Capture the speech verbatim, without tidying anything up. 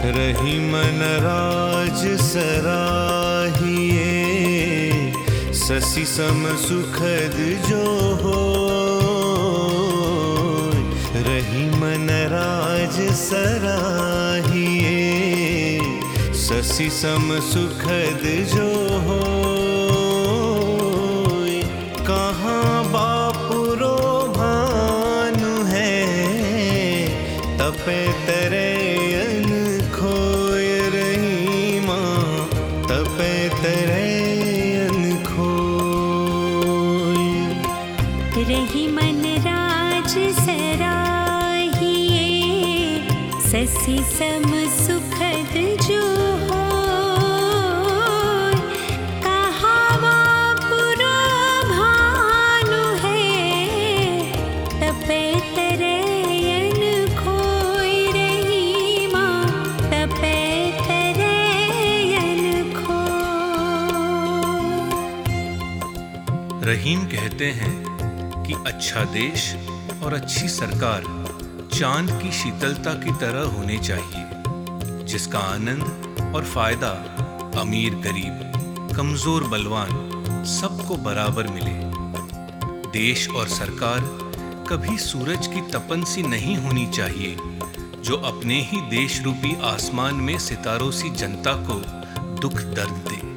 रही मन राज सराहिए, शशि सम सुखद जो हो। रही मन राज सराहिए, शशि सम सुखद जो हो। कहाँ बापुरो भानु है, तपे तरेयन खोय। रही माँ तपे तरेयन खोय। रही मन राज सराहिए, शशि सम सुखद जो हो। कहाँ बापुरो भानु है, तपे तरेयन खोय। रही माँ तपे तरेयन खोय। रहीम कहते हैं कि अच्छा देश और अच्छी सरकार चांद की शीतलता की तरह होनी चाहिए, जिसका आनंद और फायदा अमीर गरीब, कमजोर बलवान सबको बराबर मिले। देश और सरकार कभी सूरज की तपन सी नहीं होनी चाहिए, जो अपने ही देश रूपी आसमान में सितारों सी जनता को दुख दर्द दे।